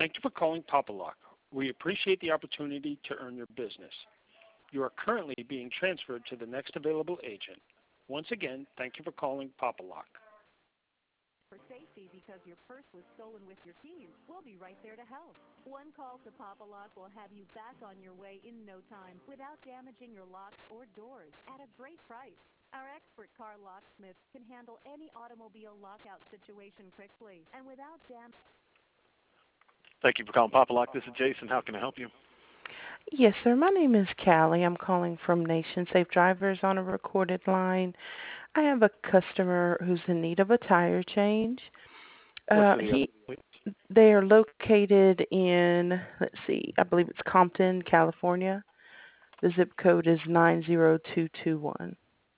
Thank you for calling Papa Lock. We appreciate the opportunity to earn your business. You are currently being transferred to the next available agent. Once again, thank you for calling Papa Lock. For safety because your purse was stolen with your keys, we'll be right there to help. One call to Papa Lock will have you back on your way in no time without damaging your locks or doors at a great price. Our expert car locksmiths can handle any automobile lockout situation quickly and without damage. Thank you for calling Papa Lock. This is Jason. How can I help you? Yes, sir. My name is Callie. I'm calling from Nation Safe Drivers on a recorded line. I have a customer who's in need of a tire change. What's the He They are located in, let's see, I believe it's Compton, California. The zip code is 90221.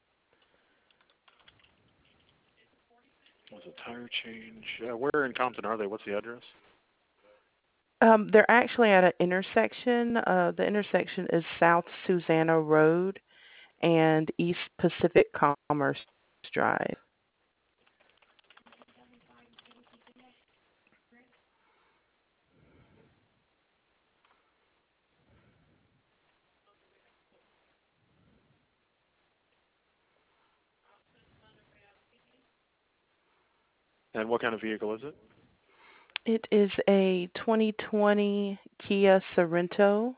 Was a tire change? Where in Compton are they? What's the address? They're actually at an intersection. The intersection is South Susanna Road and East Pacific Commerce Drive. And what kind of vehicle is it? It is a 2020 Kia Sorento.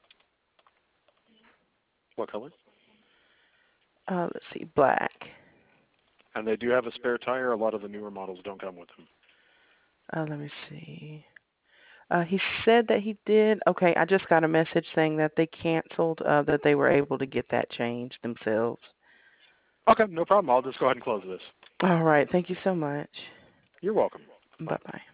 What color? Let's see, black. And they do have a spare tire. A lot of the newer models don't come with them. Let me see. He said that he did. Okay, I just got a message saying that they canceled, that they were able to get that changed themselves. Okay, no problem. I'll just go ahead and close this. All right, thank you so much. You're welcome. Bye-bye.